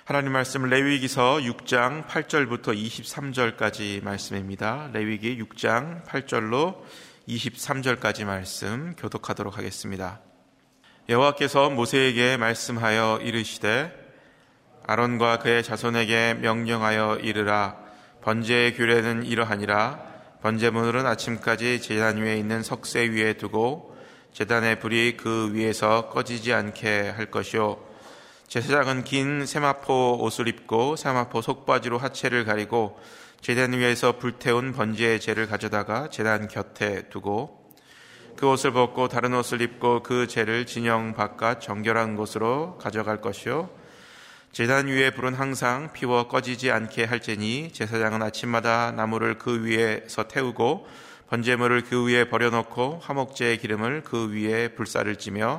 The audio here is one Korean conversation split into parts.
하나님 말씀 레위기서 6장 8절부터 23절까지 말씀입니다. 레위기 6장 8절로 23절까지 말씀 교독하도록 하겠습니다. 여호와께서 모세에게 말씀하여 이르시되 아론과 그의 자손에게 명령하여 이르라. 번제의 규례는 이러하니라. 번제물은 아침까지 제단 위에 있는 석쇠 위에 두고 제단의 불이 그 위에서 꺼지지 않게 할 것이요, 제사장은 긴 세마포 옷을 입고 세마포 속바지로 하체를 가리고 제단 위에서 불태운 번제의 재를 가져다가 제단 곁에 두고 그 옷을 벗고 다른 옷을 입고 그 재를 진영 바깥 정결한 곳으로 가져갈 것이요, 제단 위의 불은 항상 피워 꺼지지 않게 할지니 제사장은 아침마다 나무를 그 위에서 태우고 번제물을 그 위에 버려놓고 화목제의 기름을 그 위에 불살을 찌며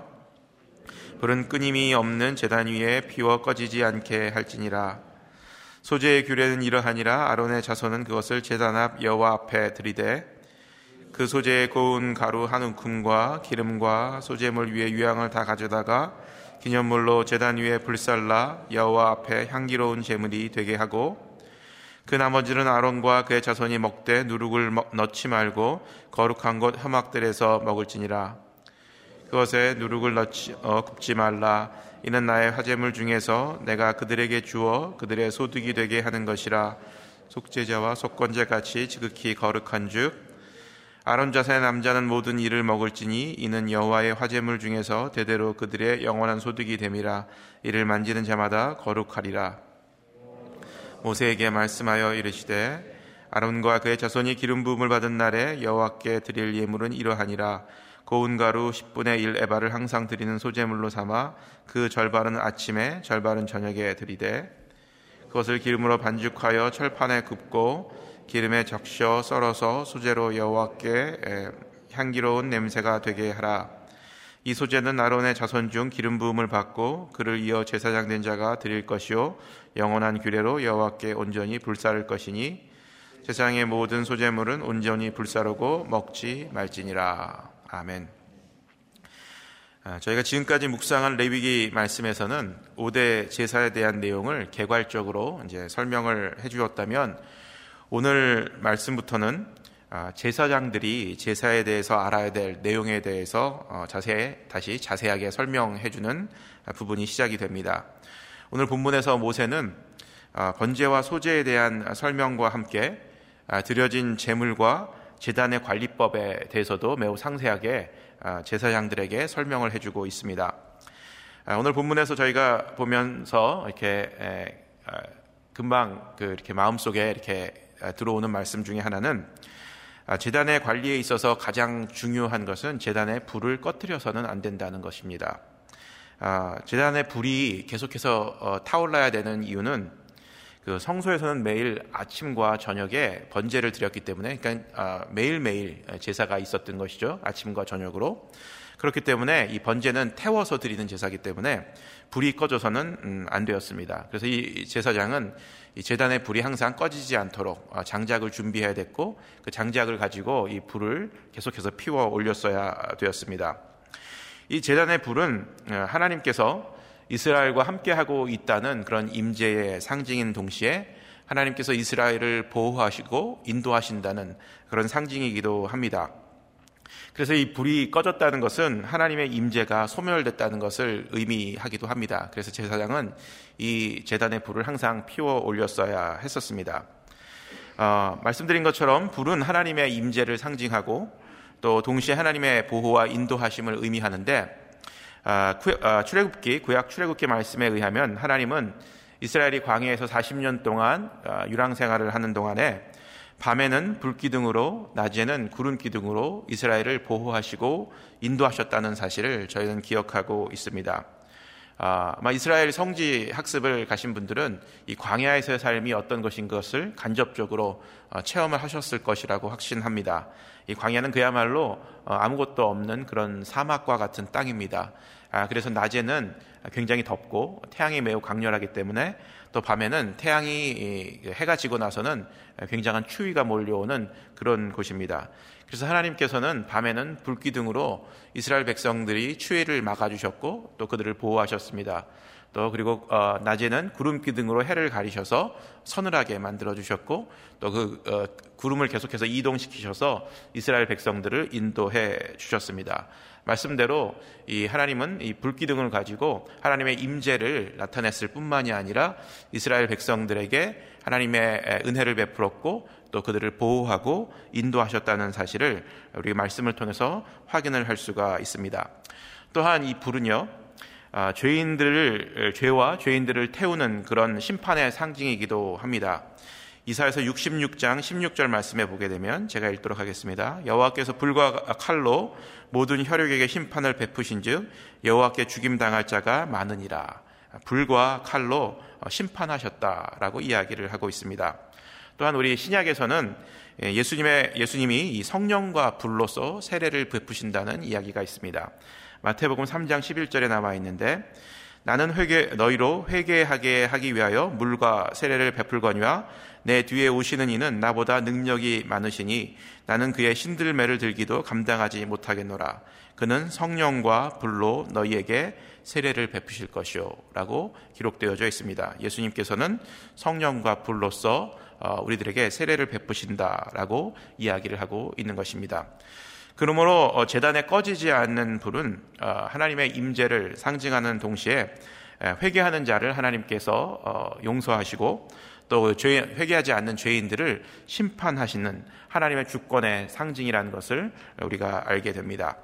불은 끊임이 없는 제단 위에 피워 꺼지지 않게 할지니라. 소제의 규례는 이러하니라. 아론의 자손은 그것을 제단 앞 여호와 앞에 들이되 그 소제의 고운 가루 한 움큼과 기름과 소제물 위에 유향을 다 가져다가 기념물로 제단 위에 불살라 여호와 앞에 향기로운 제물이 되게 하고, 그 나머지는 아론과 그의 자손이 먹되 누룩을 넣지 말고 거룩한 곳 혐악들에서 먹을지니라. 그것에 누룩을 굽지 말라. 이는 나의 화제물 중에서 내가 그들에게 주어 그들의 소득이 되게 하는 것이라. 속죄제와 속건제 같이 지극히 거룩한 즉 아론 자손의 남자는 모든 이를 먹을지니 이는 여호와의 화제물 중에서 대대로 그들의 영원한 소득이 됨이라. 이를 만지는 자마다 거룩하리라. 모세에게 말씀하여 이르시되 아론과 그의 자손이 기름 부음을 받은 날에 여호와께 드릴 예물은 이러하니라. 고운 가루 10분의 1 에바를 항상 드리는 소제물로 삼아 그 절반은 아침에 절반은 저녁에 드리되 그것을 기름으로 반죽하여 철판에 굽고 기름에 적셔 썰어서 소제로 여호와께 향기로운 냄새가 되게 하라. 이 소제는 아론의 자손 중 기름 부음을 받고 그를 이어 제사장 된 자가 드릴 것이요, 영원한 규례로 여호와께 온전히 불사를 것이니 세상의 모든 소제물은 온전히 불사르고 먹지 말지니라. 아멘. 저희가 지금까지 묵상한 레위기 말씀에서는 5대 제사에 대한 내용을 개괄적으로 이제 설명을 해주었다면, 오늘 말씀부터는 제사장들이 제사에 대해서 알아야 될 내용에 대해서 다시 자세하게 설명해주는 부분이 시작이 됩니다. 오늘 본문에서 모세는 번제와 소제에 대한 설명과 함께 드려진 제물과 제단의 관리법에 대해서도 매우 상세하게 제사장들에게 설명을 해주고 있습니다. 오늘 본문에서 저희가 보면서 이렇게 금방 이렇게 마음속에 이렇게 들어오는 말씀 중에 하나는, 제단의 관리에 있어서 가장 중요한 것은 제단의 불을 꺼뜨려서는 안 된다는 것입니다. 제단의 불이 계속해서 타올라야 되는 이유는 그 성소에서는 매일 아침과 저녁에 번제를 드렸기 때문에, 그러니까 매일매일 제사가 있었던 것이죠. 아침과 저녁으로. 그렇기 때문에 이 번제는 태워서 드리는 제사이기 때문에 불이 꺼져서는 안 되었습니다. 그래서 이 제사장은 이 제단의 불이 항상 꺼지지 않도록 장작을 준비해야 됐고, 그 장작을 가지고 이 불을 계속해서 피워 올렸어야 되었습니다. 이 제단의 불은 하나님께서 이스라엘과 함께하고 있다는 그런 임재의 상징인 동시에 하나님께서 이스라엘을 보호하시고 인도하신다는 그런 상징이기도 합니다. 그래서 이 불이 꺼졌다는 것은 하나님의 임재가 소멸됐다는 것을 의미하기도 합니다. 그래서 제사장은 이 제단의 불을 항상 피워 올렸어야 했었습니다. 말씀드린 것처럼 불은 하나님의 임재를 상징하고 또 동시에 하나님의 보호와 인도하심을 의미하는데, 구약 출애굽기 말씀에 의하면 하나님은 이스라엘이 광야에서 40년 동안 유랑 생활을 하는 동안에 밤에는 불기둥으로 낮에는 구름기둥으로 이스라엘을 보호하시고 인도하셨다는 사실을 저희는 기억하고 있습니다. 아마 이스라엘 성지 학습을 가신 분들은 이 광야에서의 삶이 어떤 것인 것을 간접적으로 체험을 하셨을 것이라고 확신합니다. 이 광야는 그야말로 아무것도 없는 그런 사막과 같은 땅입니다. 그래서 낮에는 굉장히 덥고 태양이 매우 강렬하기 때문에, 또 밤에는 해가 지고 나서는 굉장한 추위가 몰려오는 그런 곳입니다. 그래서 하나님께서는 밤에는 불기둥으로 이스라엘 백성들이 추위를 막아주셨고 또 그들을 보호하셨습니다. 또 그리고 낮에는 구름 기둥으로 해를 가리셔서 서늘하게 만들어 주셨고, 또 그 구름을 계속해서 이동시키셔서 이스라엘 백성들을 인도해 주셨습니다. 말씀대로 이 하나님은 이 불기둥을 가지고 하나님의 임재를 나타냈을 뿐만이 아니라 이스라엘 백성들에게 하나님의 은혜를 베풀었고, 또 그들을 보호하고 인도하셨다는 사실을 우리 말씀을 통해서 확인을 할 수가 있습니다. 또한 이 불은요, 죄와 죄인들을 태우는 그런 심판의 상징이기도 합니다. 이사야서 66장 16절 말씀에 보게 되면 제가 읽도록 하겠습니다. 여호와께서 불과 칼로 모든 혈육에게 심판을 베푸신즉 여호와께 죽임당할 자가 많으니라. 불과 칼로 심판하셨다라고 이야기를 하고 있습니다. 또한 우리 신약에서는 예수님이 이 성령과 불로서 세례를 베푸신다는 이야기가 있습니다. 마태복음 3장 11절에 나와 있는데, 나는 너희로 회개하게 하기 위하여 물과 세례를 베풀거니와 내 뒤에 오시는 이는 나보다 능력이 많으시니 나는 그의 신들매를 들기도 감당하지 못하겠노라. 그는 성령과 불로 너희에게 세례를 베푸실 것이요 라고 기록되어져 있습니다. 예수님께서는 성령과 불로서 우리들에게 세례를 베푸신다라고 이야기를 하고 있는 것입니다. 그러므로 제단에 꺼지지 않는 불은 하나님의 임재를 상징하는 동시에 회개하는 자를 하나님께서 용서하시고, 또 회개하지 않는 죄인들을 심판하시는 하나님의 주권의 상징이라는 것을 우리가 알게 됩니다.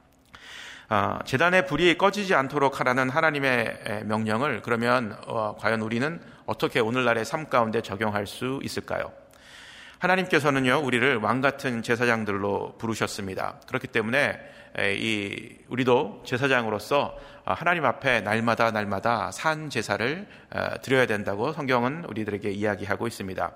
제단의 불이 꺼지지 않도록 하라는 하나님의 명령을 그러면 과연 우리는 어떻게 오늘날의 삶 가운데 적용할 수 있을까요? 하나님께서는요, 우리를 왕같은 제사장들로 부르셨습니다. 그렇기 때문에 우리도 제사장으로서 하나님 앞에 날마다 산 제사를 드려야 된다고 성경은 우리들에게 이야기하고 있습니다.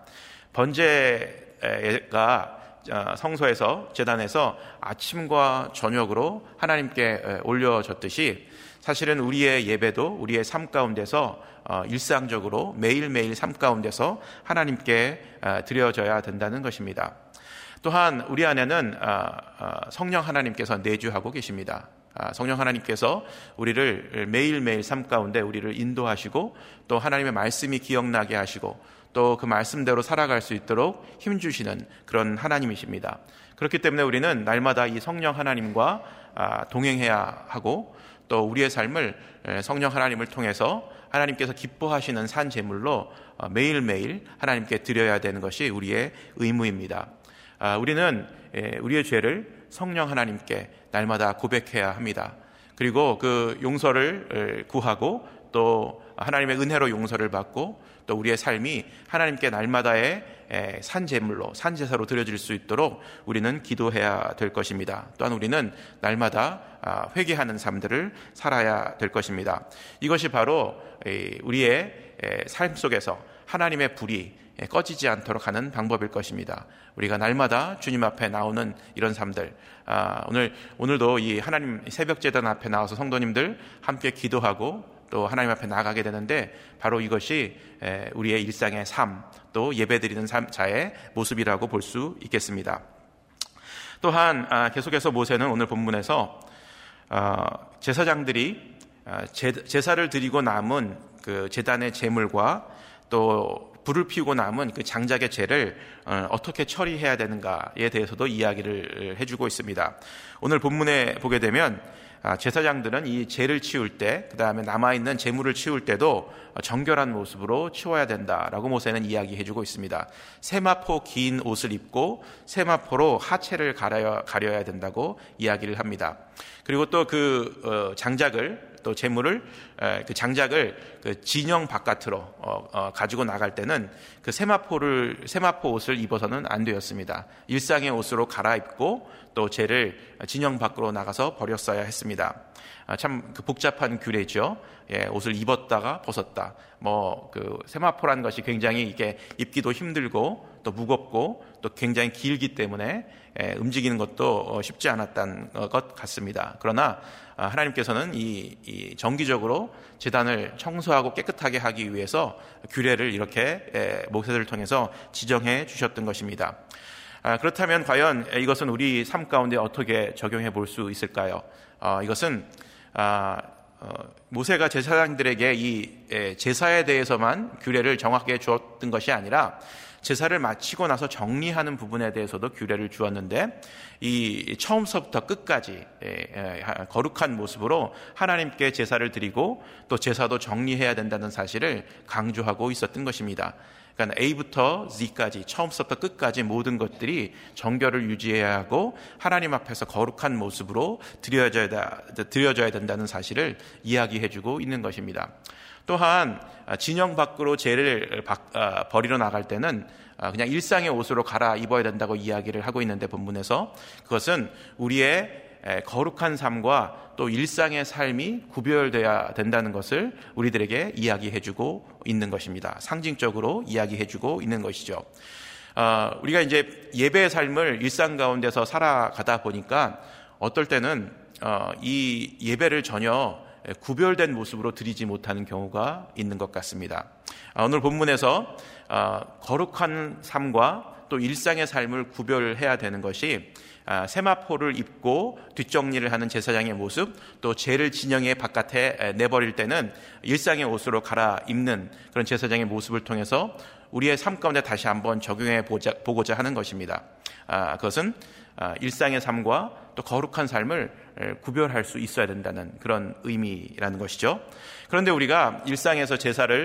번제가 성소에서, 제단에서 아침과 저녁으로 하나님께 올려졌듯이, 사실은 우리의 예배도 우리의 삶 가운데서 일상적으로 매일매일 삶 가운데서 하나님께 드려져야 된다는 것입니다. 또한 우리 안에는 성령 하나님께서 내주하고 계십니다. 성령 하나님께서 우리를 매일매일 삶 가운데 우리를 인도하시고, 또 하나님의 말씀이 기억나게 하시고, 또 그 말씀대로 살아갈 수 있도록 힘주시는 그런 하나님이십니다. 그렇기 때문에 우리는 날마다 이 성령 하나님과 동행해야 하고, 또 우리의 삶을 성령 하나님을 통해서 하나님께서 기뻐하시는 산 제물로 매일매일 하나님께 드려야 되는 것이 우리의 의무입니다. 우리는 우리의 죄를 성령 하나님께 날마다 고백해야 합니다. 그리고 그 용서를 구하고, 또 하나님의 은혜로 용서를 받고, 또 우리의 삶이 하나님께 날마다의 산 제물로, 산 제사로 드려질 수 있도록 우리는 기도해야 될 것입니다. 또한 우리는 날마다 회개하는 삶들을 살아야 될 것입니다. 이것이 바로 우리의 삶 속에서 하나님의 불이 꺼지지 않도록 하는 방법일 것입니다. 우리가 날마다 주님 앞에 나오는 이런 삶들, 오늘도 이 하나님 새벽 제단 앞에 나와서 성도님들 함께 기도하고 또 하나님 앞에 나가게 되는데, 바로 이것이 우리의 일상의 삶, 또 예배드리는 자의 모습이라고 볼 수 있겠습니다. 또한 계속해서 모세는 오늘 본문에서 제사장들이 제사를 드리고 남은 그 제단의 제물과 또 불을 피우고 남은 그 장작의 재를 어떻게 처리해야 되는가에 대해서도 이야기를 해주고 있습니다. 오늘 본문에 보게 되면 제사장들은 이 재를 치울 때, 그 다음에 남아있는 재물을 치울 때도 정결한 모습으로 치워야 된다라고 모세는 이야기해주고 있습니다. 세마포 긴 옷을 입고 세마포로 하체를 가려야 된다고 이야기를 합니다. 그리고 또 그 장작을, 또 재물을, 그 장작을 그 진영 바깥으로 가지고 나갈 때는 그 세마포 옷을 입어서는 안 되었습니다. 일상의 옷으로 갈아입고 또 재를 진영 밖으로 나가서 버렸어야 했습니다. 참 그 복잡한 규례죠. 옷을 입었다가 벗었다. 그 세마포란 것이 굉장히 이게 입기도 힘들고 또 무겁고 또 굉장히 길기 때문에 움직이는 것도 쉽지 않았던 것 같습니다. 그러나 하나님께서는 이 정기적으로 제단을 청소하고 깨끗하게 하기 위해서 규례를 이렇게 모세를 통해서 지정해 주셨던 것입니다. 그렇다면 과연 이것은 우리 삶 가운데 어떻게 적용해 볼 수 있을까요? 이것은 모세가 제사장들에게 이 제사에 대해서만 규례를 정확하게 주었던 것이 아니라 제사를 마치고 나서 정리하는 부분에 대해서도 규례를 주었는데, 이 처음서부터 끝까지 거룩한 모습으로 하나님께 제사를 드리고 또 제사도 정리해야 된다는 사실을 강조하고 있었던 것입니다. 그러니까 A부터 Z까지 처음부터 끝까지 모든 것들이 정결을 유지해야 하고 하나님 앞에서 거룩한 모습으로 드려져야 된다는 사실을 이야기해주고 있는 것입니다. 또한 진영 밖으로 죄를 버리러 나갈 때는 그냥 일상의 옷으로 갈아입어야 된다고 이야기를 하고 있는데, 본문에서 그것은 우리의 거룩한 삶과 또 일상의 삶이 구별되어야 된다는 것을 우리들에게 이야기해주고 있는 것입니다. 상징적으로 이야기해주고 있는 것이죠. 우리가 이제 예배의 삶을 일상 가운데서 살아가다 보니까 어떨 때는 이 예배를 전혀 구별된 모습으로 드리지 못하는 경우가 있는 것 같습니다. 오늘 본문에서 거룩한 삶과 또 일상의 삶을 구별해야 되는 것이 세마포를 입고 뒷정리를 하는 제사장의 모습, 또 죄를 진영의 바깥에 내버릴 때는 일상의 옷으로 갈아입는 그런 제사장의 모습을 통해서 우리의 삶 가운데 다시 한번 적용해 보고자 하는 것입니다. 그것은 일상의 삶과 또 거룩한 삶을 구별할 수 있어야 된다는 그런 의미라는 것이죠. 그런데 우리가 일상에서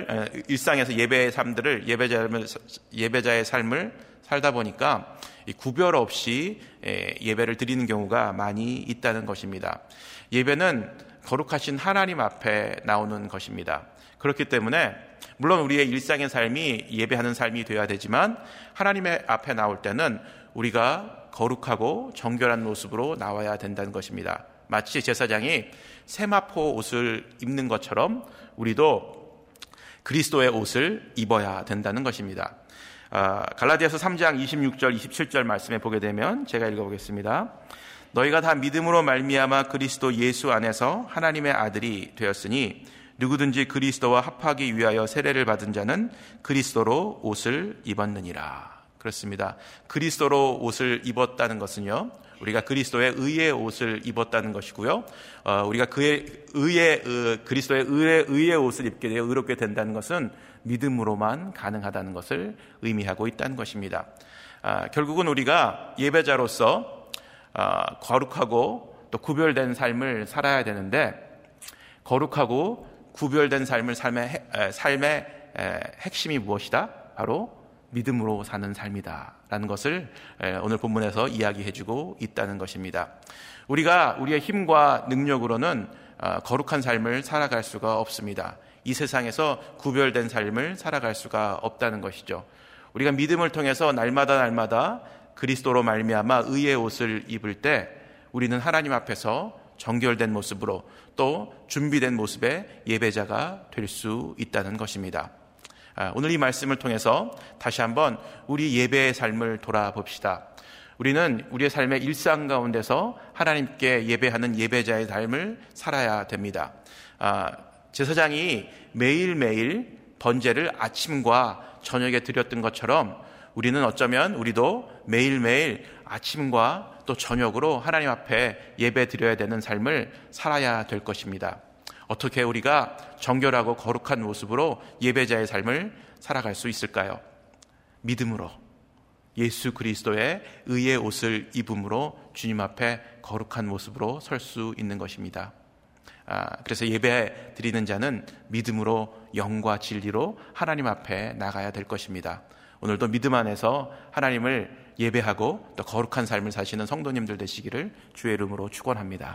예배의 삶들을, 예배자의 삶을 살다 보니까 이 구별 없이 예배를 드리는 경우가 많이 있다는 것입니다. 예배는 거룩하신 하나님 앞에 나오는 것입니다. 그렇기 때문에 물론 우리의 일상의 삶이 예배하는 삶이 되어야 되지만, 하나님의 앞에 나올 때는 우리가 거룩하고 정결한 모습으로 나와야 된다는 것입니다. 마치 제사장이 세마포 옷을 입는 것처럼 우리도 그리스도의 옷을 입어야 된다는 것입니다. 갈라디아서 3장 26절 27절 말씀에 보게 되면 제가 읽어보겠습니다. 너희가 다 믿음으로 말미암아 그리스도 예수 안에서 하나님의 아들이 되었으니 누구든지 그리스도와 합하기 위하여 세례를 받은 자는 그리스도로 옷을 입었느니라. 그렇습니다. 그리스도로 옷을 입었다는 것은요, 우리가 그리스도의 의의 옷을 입었다는 것이고요, 우리가 그리스도의 의의 옷을 입게 되어 의롭게 된다는 것은 믿음으로만 가능하다는 것을 의미하고 있다는 것입니다. 결국은 우리가 예배자로서 거룩하고 또 구별된 삶을 살아야 되는데, 거룩하고 구별된 삶의 핵심이 무엇이다? 바로 믿음으로 사는 삶이다 라는 것을 오늘 본문에서 이야기해주고 있다는 것입니다. 우리가 우리의 힘과 능력으로는 거룩한 삶을 살아갈 수가 없습니다. 이 세상에서 구별된 삶을 살아갈 수가 없다는 것이죠. 우리가 믿음을 통해서 날마다 그리스도로 말미암아 의의 옷을 입을 때 우리는 하나님 앞에서 정결된 모습으로 또 준비된 모습의 예배자가 될 수 있다는 것입니다. 오늘 이 말씀을 통해서 다시 한번 우리 예배의 삶을 돌아봅시다. 우리는 우리의 삶의 일상 가운데서 하나님께 예배하는 예배자의 삶을 살아야 됩니다. 제사장이 매일매일 번제를 아침과 저녁에 드렸던 것처럼 우리는 어쩌면 우리도 매일매일 아침과 또 저녁으로 하나님 앞에 예배 드려야 되는 삶을 살아야 될 것입니다. 어떻게 우리가 정결하고 거룩한 모습으로 예배자의 삶을 살아갈 수 있을까요? 믿음으로, 예수 그리스도의 의의 옷을 입음으로 주님 앞에 거룩한 모습으로 설 수 있는 것입니다. 그래서 예배 드리는 자는 믿음으로 영과 진리로 하나님 앞에 나가야 될 것입니다. 오늘도 믿음 안에서 하나님을 예배하고 또 거룩한 삶을 사시는 성도님들 되시기를 주의 이름으로 축원합니다.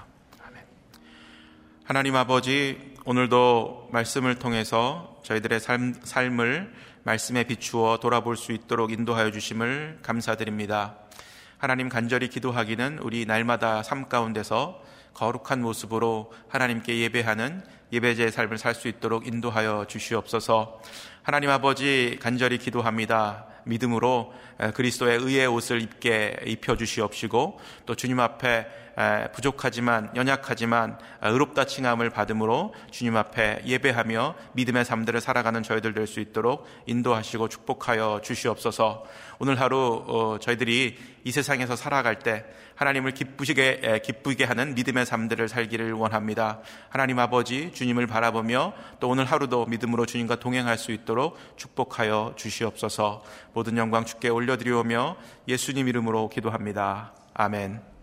하나님 아버지, 오늘도 말씀을 통해서 저희들의 삶을 말씀에 비추어 돌아볼 수 있도록 인도하여 주심을 감사드립니다. 하나님, 간절히 기도하기는 우리 날마다 삶 가운데서 거룩한 모습으로 하나님께 예배하는 예배자의 삶을 살 수 있도록 인도하여 주시옵소서. 하나님 아버지, 간절히 기도합니다. 믿음으로 그리스도의 의의 옷을 입혀 주시옵시고, 또 주님 앞에 부족하지만 연약하지만 의롭다 칭함을 받음으로 주님 앞에 예배하며 믿음의 삶들을 살아가는 저희들 될 수 있도록 인도하시고 축복하여 주시옵소서. 오늘 하루 저희들이 이 세상에서 살아갈 때 하나님을 기쁘게 하는 믿음의 삶들을 살기를 원합니다. 하나님 아버지, 주님을 바라보며 또 오늘 하루도 믿음으로 주님과 동행할 수 있도록 축복하여 주시옵소서. 모든 영광 주께 올려드리오며 예수님 이름으로 기도합니다. 아멘.